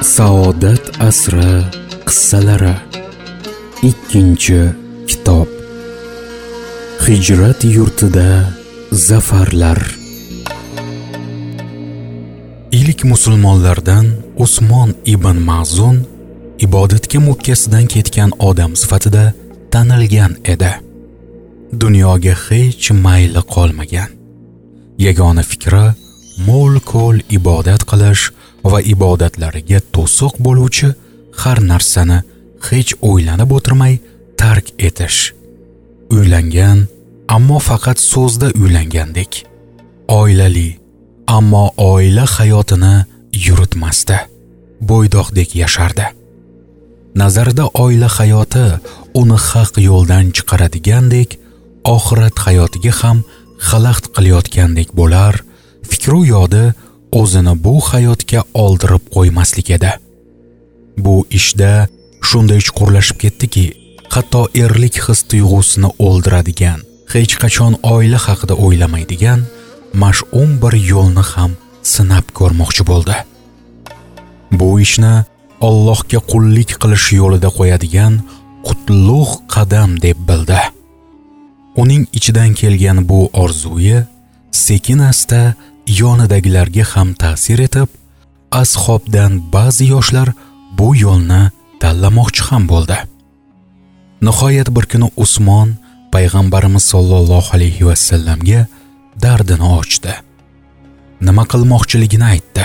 Saodat asri qissalari. 2-kitob. Hijrat yurtida zafarlar. İlk musulmonlardan Usmon ibn Maz'un ibodatga mukkasidan ketgan odam sifatida tanilgan edi. Dunyoga hech mayli qolmagan. Yagona fikri mo'l-ko'l ibodat qilish va ibodatlariga to'siq bo'luvchi har narsani hech o'ylanib o'tirmay tark etish. Uylangan, ammo faqat so'zda uylangandek. Oilali, ammo oila hayotini yuritmasdi. Bo'ydoqdek yashardi. Nazarida oila hayoti uni haq yo'ldan chiqaradigandek, oxirat hayotiga ham xalaqit qilayotgandek bo'lar. Fikru yodi o'zini bu hayotga oldirib qo'ymaslik edi. Bu ishda shunday chuqurlashib ketdiki, hatto erlik his-tuyg'usini o'ldiradigan, hech qachon oila haqida o'ylamaydigan mash'um bir yo'lni ham sinab ko'rmoqchi bo'ldi. Bu ishni Allohga qullik qilish yo'lida qo'yadigan qutlug' qadam deb bildi. Uning ichidan kelgan bu orzuyi sekin-asta yonidagilarga ham ta'sir etib, ashobdan ba'zi yoshlar bu yo'lni tanlamoqchi ham bo'ldi. Nihoyat bir kuni Usmon payg'ambarimiz sollallohu alayhi va sallamga dardini ochdi. Nima qilmoqchiligini aytdi.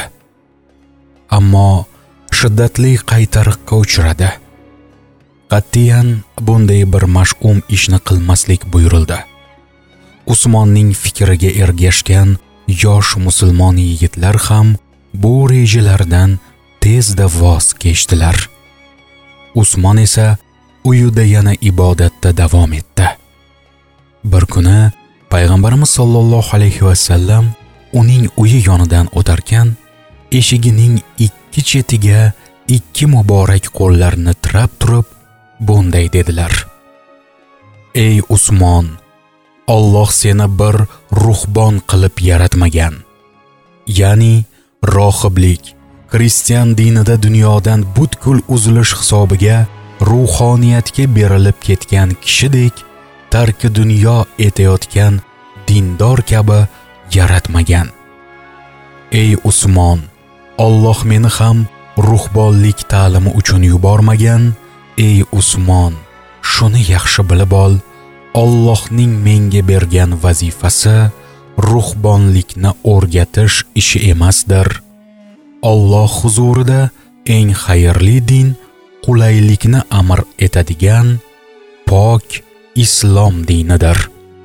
Ammo shiddatli qaytariqqa uchradi. Qat'iyan bunday bir mash'um ishni qilmaslik buyurildi. Usmonning fikriga ergashgan yosh musulmon yigitlar ham bu rejalardan tezda voz kechdilar. Usmon esa uyida yana ibodatda davom etdi. Bir kuni payg'ambarimiz sollallohu alayhi va sallam uning uyi yonidan o'tarkan, eshigining ikki chetiga ikki muborak qo'llarini tirab turib bunday dedilar: Ey Usmon, Alloh seni bir ruhbon qilib yaratmagan. Ya'ni rohiblik, xristian dinida dunyodan butkul uzilish hisobiga ruhoniyatga berilib ketgan kishidek tarki dunyo etayotgan dindor kabi yaratmagan. Ey Usmon, Alloh meni ham ruhbonlik ta'limi uchun yubormagan. Ey Usmon, shuni yaxshi bilib ol, Allohning menga bergan vazifasi ruhbonlikni o'rgatish ishi emasdir. Alloh huzurida eng xayrli din qulaylikni amr etadigan pok islom dinidir.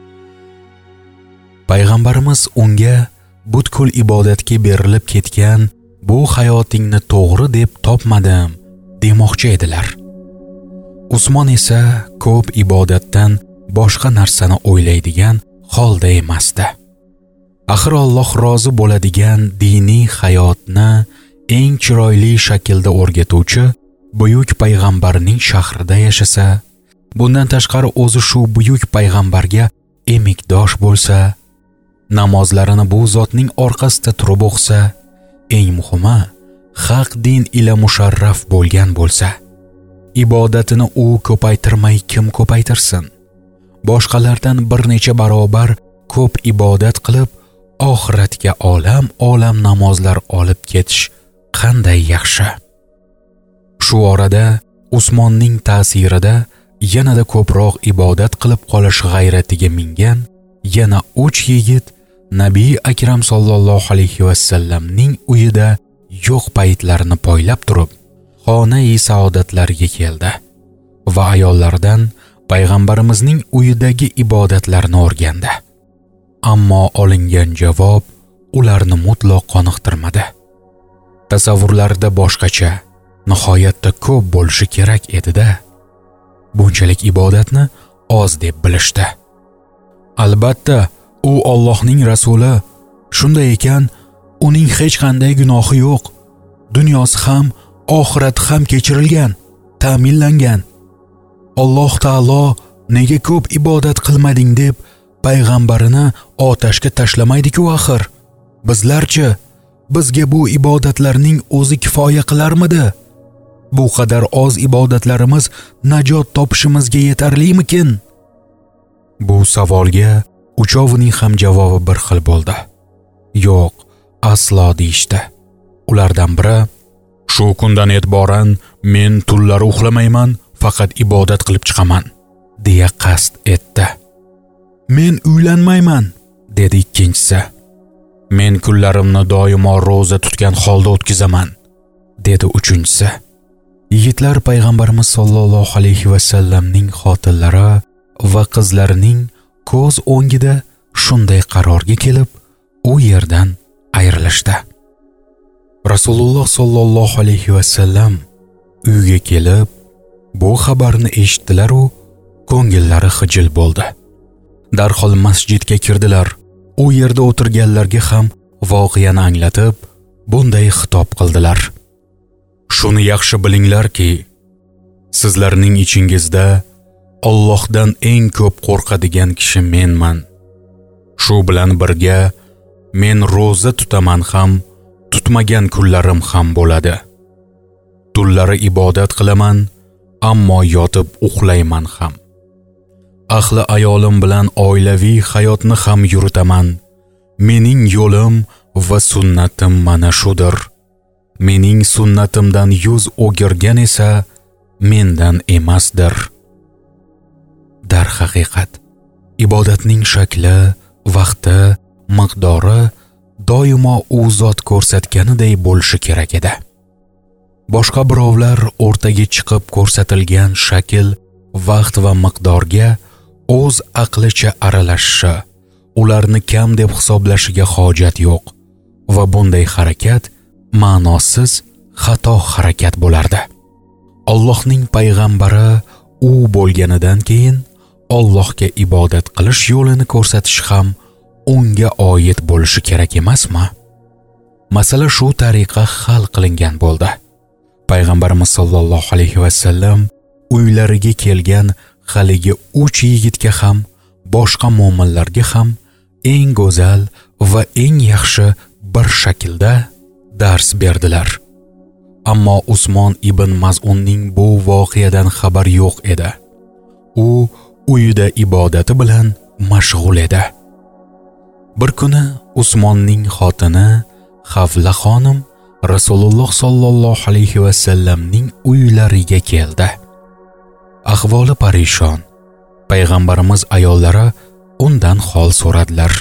Payg'ambarimiz unga butkul ibodatga berilib ketgan bu hayotingni to'g'ri deb topmadim demoqchi edilar. Usmon esa ko'p ibodatdan boshqa narsani o'ylaydigan holda emasdi. Axir Alloh rozi bo'ladigan diniy hayotni eng chiroyli shaklda o'rgatuvchi buyuk payg'ambarning shahrida yashasa, bundan tashqari o'zi shu buyuk payg'ambarga emikdosh bo'lsa, namozlarini bu zotning orqasida turib o'qisa, eng muhimi haq din ila musharraf bo'lgan bo'lsa, ibodatini u ko'paytirmay kim ko'paytirsin? Boshqalardan bir necha barobar ko'p ibodat qilib, oxiratga olam namozlar olib ketish qanday yaxshi. Shu orada Usmonning ta'sirida yanada ko'proq ibodat qilib qolish g'ayratiga mingan yana 3 yigit Nabiy Akram sollallohu alayhi va sallamning uyida yo'q paytlarini poylab turib, xona-i saodatlariga keldi va ayollardan payg'ambarimizning uyidagi ibodatlarni o'rgandi. Ammo olingan javob ularni mutlaq qoniqtirmadi. Tasavvurlarida boshqacha, nihoyatda ko'p bo'lishi kerak edi-da. Bunchalik ibodatni oz deb bilishdi. Albatta, u Allohning rasuli. Shunday ekan, uning hech qanday gunohi yo'q. Dunyosi ham, oxirati ham kechirilgan, ta'minlangan. Alloh taolo nega ko'p ibodat qilmading deb payg'ambarini otashga tashlamaydi-ku axir. Bizlarchi bizga bu ibodatlarning o'zi kifoya qilarmidi? Bu qadar oz ibodatlarimiz najot topishimizga yetarlimikin? Bu savolga uchovining ham javobi bir xil bo'ldi. Yo'q, aslo deyishdi. Ulardan biri: "Shu kundan e'tiboran men tunlari uxlamayman, faqat ibodat qilib chiqaman", deya qasd etdi. "Men uylanmayman", dedi ikkinchisi. "Men kunlarimni doimo roza tutgan holda o'tkazaman", dedi uchinchisi. Yigitlar payg'ambarimiz sollallohu alayhi va sallamning xotinlari va qizlarining ko'z o'ngida shunday qarorga kelib, u yerdan ayrilishdi. Rasululloh sollallohu alayhi va sallam uyga kelib, bu xabarni eshitdilar u ko'ngillari xijil bo'ldi. Darhol masjidga kirdilar. U yerda o'tirganlarga ham voqeani anglatib, bunday xitob qildilar: "Shuni yaxshi bilinglarki, sizlarning ichingizda Allohdan eng ko'p qo'rqadigan kishi menman. Shu bilan birga men roza tutaman ham, tutmagan kunlarim ham bo'ladi. Tunlari ibodat qilaman, ammo yotib uxlayman ham. Ahli ayolim bilan oilaviy hayotni ham yuritaman. Mening yo'lim va sunnatim mana shudir. Mening sunnatimdan yuz o'girgan esa mendan emasdir." Darhaqiqat, ibodatning shakli, vaqti, miqdori doimo u zot ko'rsatganiday bo'lishi kerak edi. Boshqa birovlar o'rtaga chiqib ko'rsatilgan shakl, vaqt va miqdorga o'z aqlicha aralashishi, ularni kam deb hisoblashiga hojat yo'q va bunday harakat ma'nosiz, xato harakat bo'lardi. Allohning payg'ambari u bo'lganidan keyin Allohga ibodat qilish yo'lini ko'rsatish ham unga oid bo'lishi kerak emasmi? Masala shu tariqa hal qilingan bo'ldi. Payg'ambarimiz sollallohu alayhi va sallam uylariga kelgan haligi 3 yigitga ham, boshqa mu'minlarga ham eng go'zal va eng yaxshi bir shaklda dars berdilar. Ammo Usmon ibn Maz'unning bu voqeadan xabar yo'q edi. U uyida ibodati bilan mashg'ul edi. Bir kuni Usmonning xotini Xavla xonim Rasululloh sollallohu alayhi va sallamning uylariga keldi. Ahvoli parishon. Payg'ambarimiz ayollari undan hol so'radilar.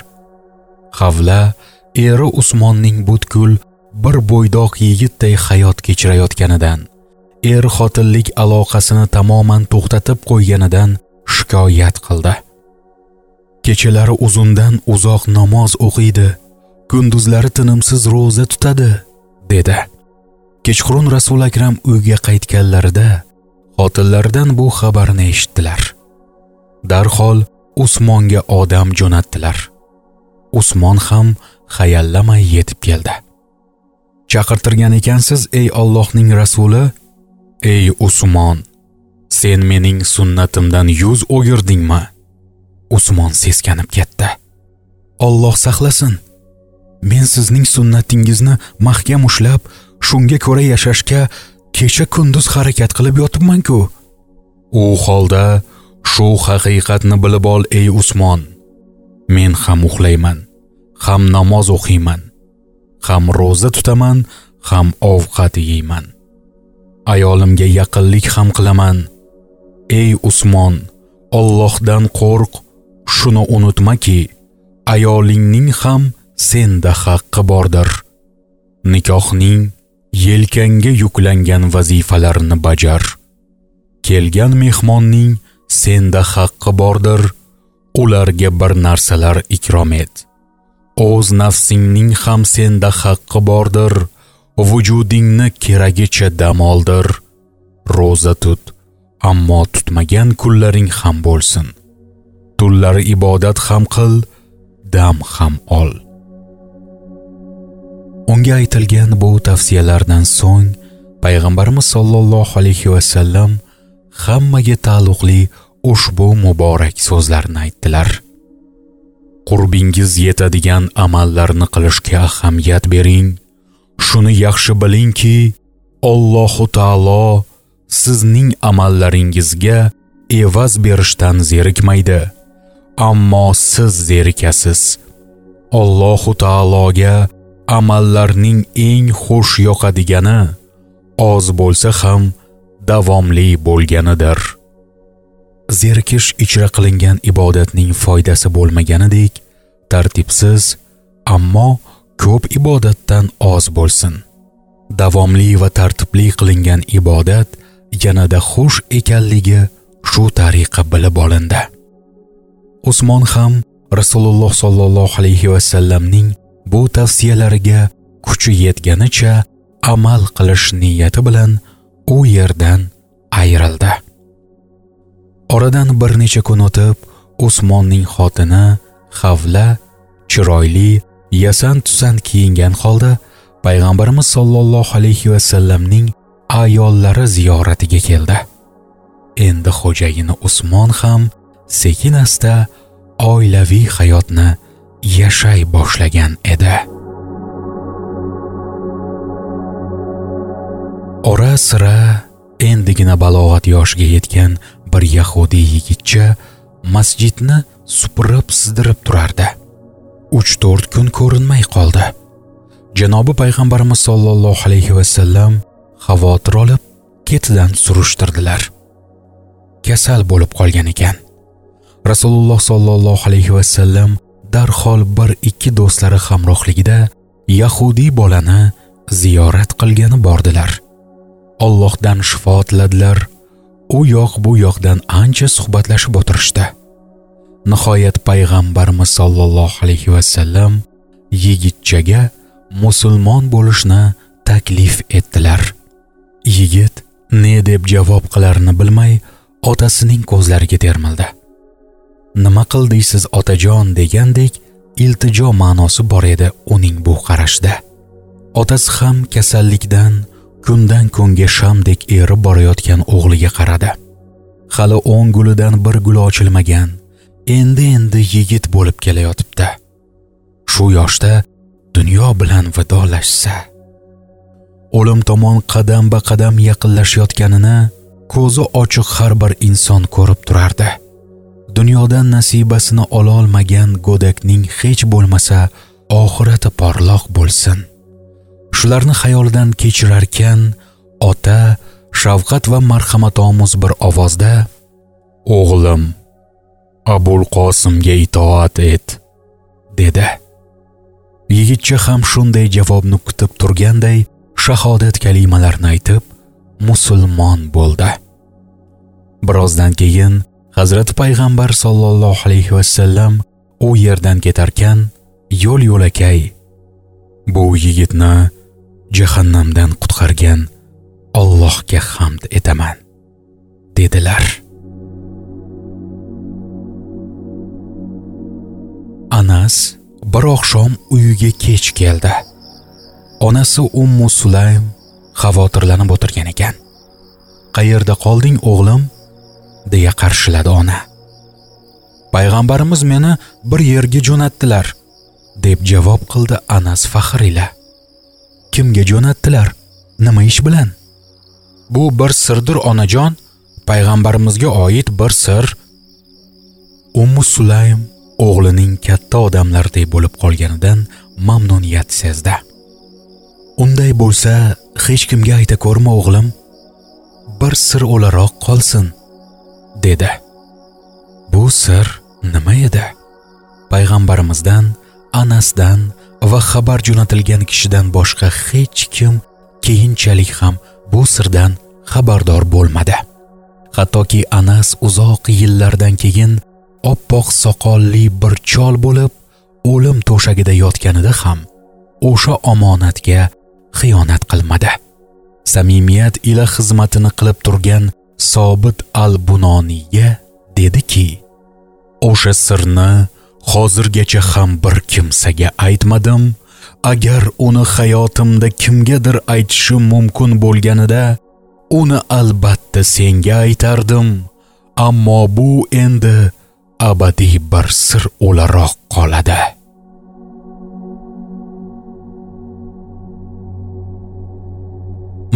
Xavla eri Usmonning butkul bir bo'ydoq yigitday hayot kechirayotganidan, xotinlik aloqasini tamoman to'xtatib qo'yganidan shikoyat qildi. Kechalari uzundan uzoq namoz o'qiydi, kunduzlari tinimsiz roza tutadi, dedi. Kechqurun Rasul akram uyga qaytganlarida xotinlaridan bu xabarni eshitdilar. Darhol Usmonga odam jo'natdilar. Usmon ham xayallamay yetib keldi. "Chaqirtirgan ekansiz, ey Allohning rasuli? Ey Usmon, sen mening sunnatimdan yuz o'girdingmi?" Usmon seskanib ketdi. "Alloh saqlasin. Men sizning sunnatingizni mahkam ushlab, shunga ko'ra yashashga kecha kunduz harakat qilib yotibman-ku. U holda shu haqiqatni bilib ol, ey Usmon. Men ham uxlayman, ham namoz o'qiyman, ham roza tutaman, ham ovqat yeyman. Ayolimga yaqinlik ham qilaman. Ey Usmon, Allohdan qo'rq, shuni unutmaki, ayolingning ham senda haqqi bordir. Nikohning yelkangga yuklangan vazifalarini bajar. Kelgan mehmonning senda haqqi bordir, ularga bir narsalar ikrom et. O'z nafsingning ham senda haqqi bordir, vujudingni keragicha dam oldir. Roza tut, ammo tutmagan kunlaring ham bo'lsin. Tunlari ibodat ham qil, dam ham ol." Unga aytilgan bu tavsiyalardan so'ng payg'ambarimiz sollallohu alayhi va sallam hammaga taalluqli ushbu muborak so'zlarni aytdilar. Qurbingiz yetadigan amallarni qilishga ahamiyat bering, shuni yaxshi bilingki, Allohu taolo sizning amallaringizga evaz berishdan zerikmaydi, ammo siz zerikasiz. Allohu taologa amallarning eng xush yoqadigani oz bo'lsa ham davomli bo'lganidir. Zerikish ijro qilingan ibodatning foydasi bo'lmaganidek, tartibsiz, ammo ko'p ibodatdan oz bo'lsin. Davomli va tartibli qilingan ibodat yanada xush ekanligi shu tariqa bilib olindi. Usmon ham Rasululloh sollallohu alayhi va sallamning bu tavsiyalariga kuchi yetganicha amal qilish niyati bilan u yerdan ayrildi. Oradan bir necha kun o'tib, Usmonning xotini Havla chiroyli, yasan-tusan kiyingan holda Payg'ambarimiz sollallohu alayhi va sallamning ayollari ziyoratiga keldi. Endi xo'jayini Usmon ham sekin-asta oilaviy hayotni yashay boshlagan edi. Ora-sira endigina balog'at yoshiga yetgan bir yahudiy yigitcha masjidni supurib-sidirib turardi. 3-4 kun ko'rinmay qoldi. Janobi Payg'ambarimiz sollallohu alayhi va sallam xavotir olib, ketidan surishtirdilar. Kasal bo'lib qolgan ekan. Rasululloh sollallohu alayhi va sallam darhol 1-2 do'stlari hamrohligida yahudiy bolani ziyorat qilgani bordilar. Allohdan shifo tiladilar. U yoq bu yoqdan ancha suhbatlashib o'tirishdi. Nihoyat Payg'ambarimiz sollallohu alayhi va sallam yigitchaga musulmon bo'lishni taklif etdilar. Yigit ne deb javob qilarini bilmay otasining ko'zlariga termildi. Nima qildingiz otajon degandek iltijo ma'nosi bor edi uning bu qarashda. Otasi ham kasallikdan kundan kunga shamdek erib borayotgan o'g'liga qaradi. Hali 10 gulidan bir gul ochilmagan, endi yigit bo'lib kelayotibdi. Shu yoshda dunyo bilan vidolashsa, o'lim tomon qadam-ba-qadam yaqinlashayotganini ko'zi ochiq har bir inson ko'rib turardi. Dunyodan nasibasini ola olmagan go'dakning hech bo'lmasa oxirati porloq bo'lsin. Shularni xayolidan kechirarkan, ota shafqat va marhamatomuz bir ovozda: "O'g'lim, Abul Qosimga itoat et", dedi. Yigitcha ham shunday javobni kutib turganday shahodat kalimalarini aytib musulmon bo'ldi. Birozdan keyin Hazrati Payg'ambar sollallohu alayhi va sallam u yerdan ketarkan, yo'l-yo'lakay bu yigitni jahannamdan qutqargan Allohga hamd etaman, dedilar. Anas bir oqshom uyiga kech keldi. Onasi Ummu Sulaym xavotirlanib o'tirgan ekan. "Qayerda qolding o'g'lim?" deya qarshiladi ona. "Payg'ambarimiz meni bir yerga jo'natdilar", deb javob qildi Anas faxr ila. "Kimga jo'natdilar? Nima ish bilan?" "Bu bir sirdir onajon, payg'ambarimizga oid bir sir." Ummu Sulaym o'g'lining katta odamlardek bo'lib qolganidan mamnuniyat sezdi. "Unday bo'lsa, hech kimga ayta ko'rma o'g'lim. Bir sir o'laroq qolsin", dedi. Bu sir nima edi? Payg'ambarimizdan, Anasdan va xabar jo'natilgan kishidan boshqa hech kim keyinchalik ham bu sirdan xabardor bo'lmadi. Hattoki Anas uzoq yillardan keyin oppoq soqolli bir chol bo'lib o'lim to'shagida yotganida ham o'sha omonatga xiyonat qilmadi. Samimiyat ila xizmatini qilib turgan Sobit al-Bunoniyga dediki: "O'sha sirni hozirgacha ham bir kimsaga aytmadim. Agar uni hayotimda kimgadir aytishim mumkin bo'lganida, uni albatta senga aytardim. Ammo bu endi abadiy bir sir o'laroq qoladi."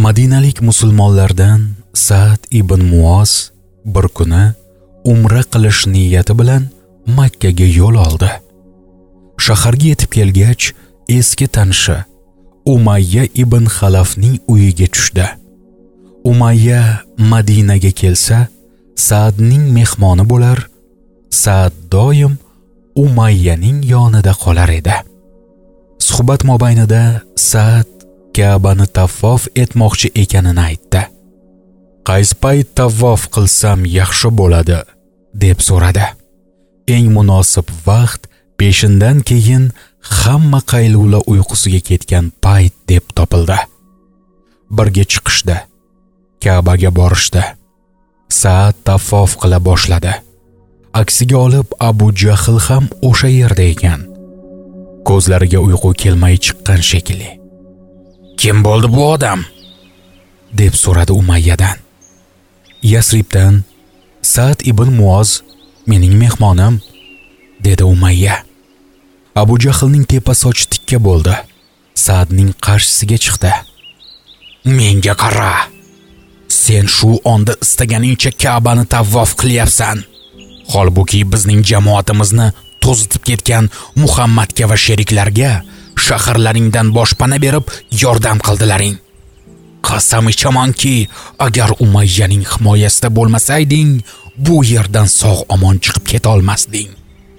Madinalik musulmonlardan Sa'd ibn Muoz bir kuni umra qilish niyati bilan Makka ga yo'l oldi. Shaharga yetib kelgach, eski tanishi Umayya ibn Xalafning uyiga tushdi. Umayya Madinaga kelsa, Sa'dning mehmoni bo'lar. Sa'd doim Umayyaning yonida qolar edi. Suhbat mobaynida Sa'd Ka'bani tavof etmoqchi ekanini aytdi. "Qaysi payt tavof qilsam yaxshi bo'ladi?" deb so'radi. Eng munosib vaqt peshindan keyin hamma qaylula uyqusiga ketgan payt deb topildi. Birga chiqishdi. Ka'baga borishdi. Sa'd tavof qila boshladi. Aksiga olib Abu Jahl ham o'sha yerda ekan. Ko'zlariga uyqu kelmay chiqqan shekilli. "Kim bo'ldi bu odam?" deb so'radi Umayyadan. "Yasribdan Sa'd ibn Muoz mening mehmonim", dedi Umayya. Abu Jahlning tepa sochi tikka bo'ldi. Sa'dning qarshisiga chiqdi. "Menga qara. Sen shu onda istaganingcha Ka'bani tavof qilyapsan. Holbuki bizning jamoatimizni to'zitib ketgan Muhammadga va sheriklarga shaharlaringdan boshpana berib yordam qildilaring. Qasam ichamanki, agar Umayyaning himoyasida bo'lmasayding, bu yerdan sog'-omon chiqib keta olmasding."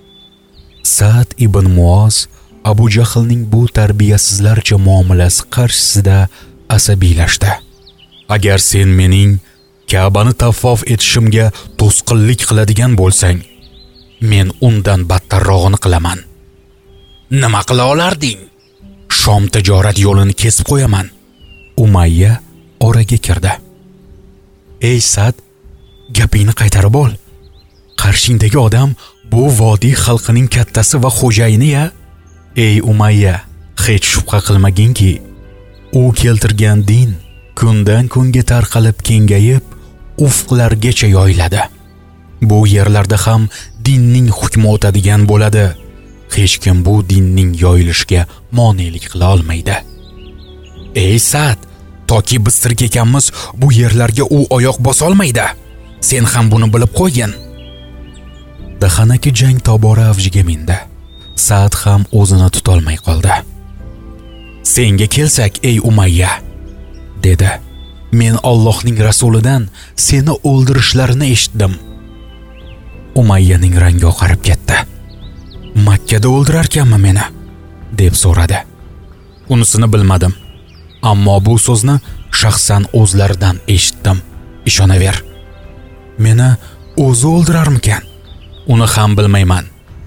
Sa'd ibn Muoz Abu Jahlning bu tarbiyasizlarcha muomalasi qarshisida asabiylashdi. "Agar sen mening Ka'bani tavof etishimga to'sqinlik qiladigan bo'lsang, men undan battarrog'ini qilaman. Nima qila olarding? Shom tijorat yo'lini kesib qo'yaman." Umayya oraga kirdi. "Ey Sa'd, gapingni qaytarib ol. Qarshingdagi odam bu vodiy xalqining kattasi va xo'jayini-ya. Ey Umayya, hech shubha qilmaginki, u keltirgan din kundan kunga tarqalib kengayib, ufqlargacha yoyiladi. Bu yerlarda ham dinning hukmi o'tadigan bo'ladi. Hech kim bu dinning yoyilishiga monelik qila olmaydi. Ey Sa'd, toki biz tirik ekanmiz, bu yerlarga u oyoq bosa olmaydi. Sen ham buni bilib qo'ygin." Dahanaki jang tobora avjiga mindi. Sa'd ham o'zini tutolmay qoldi. "Senga kelsak, ey Umayya", dedi. "Men Allohning rasulidan seni o'ldirishlarini eshitdim." Umayyaning rangi oqarib ketdi. "Makkada o'ldirarkanmi meni?" deb so'radi. "Unisini bilmadim, ammo bu so'zni shaxsan o'zlaridan eshitdim. Ishonaver." "Meni o'zi o'ldirarmikan?" "Uni ham bilmayman."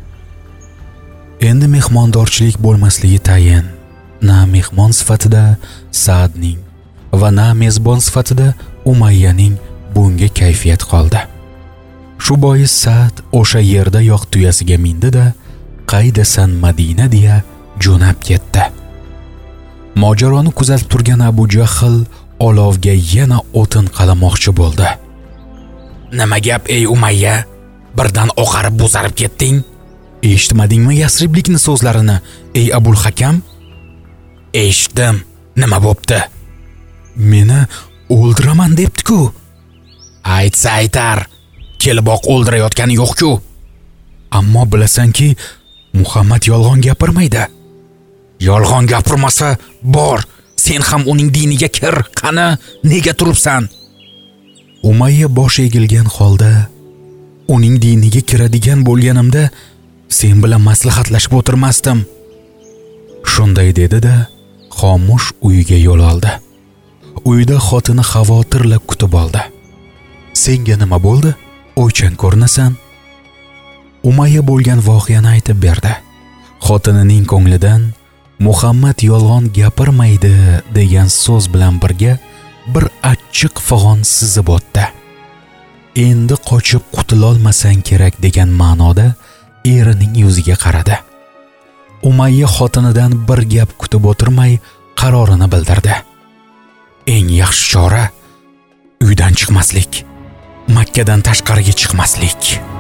Endi mehmondorchilik bo'lmasligi tayin. Na mehmon sifatida Sa'dning va na mezbon sifatida Umayyaning bunga kayfiyat qoldi. Shu bois Sa'd o'sha yerda yoq tuyasiga mindi-da, "Qaydasan Madina" deya jo'nab ketdi. Mojaroni kuzatib turgan Abu Jahl olovga yana o'tin qalamoqchi bo'ldi. "Nima gap ey Umayya? Birdan oqarib bo'zarib ketding? Eshitmadingmi Yasriblikni so'zlarini, ey Abul Hakam?" "Eshitdim. Nima bo'pti?" "Meni o'ldiraman debdi-ku." "Aytsa aytar. Kelboq o'ldirayotgani yo'q-ku." "Ammo bilasanki, Muhammad yolg'on gapirmaydi." "Yolg'on gapirmasa, bor. Sen ham uning diniga kir. Qani, nega turibsan?" Umayya bosh egilgan holda, "Uning diniga kiradigan bo'lganimda sen bilan maslahatlashib o'tirmasdim." Shunday dedi-da, xomush uyiga yo'l oldi. Uyda xotini xavotirlab kutib oldi. "Senga nima bo'ldi? O'ychan ko'rinasan." Umayya bo'lgan voqeani aytib berdi. Xotinining ko'nglidan Muhammad yolg'on gapirmaydi degan so'z bilan birga bir achchiq fig'on sizib o'tdi. Endi qochib qutulolmasang kerak degan ma'noda erining yuziga qaradi. Umayya xotinidan bir gap kutib o'tirmay qarorini bildirdi. "Eng yaxshi chora uydan chiqmaslik, Makkadan tashqariga chiqmaslik."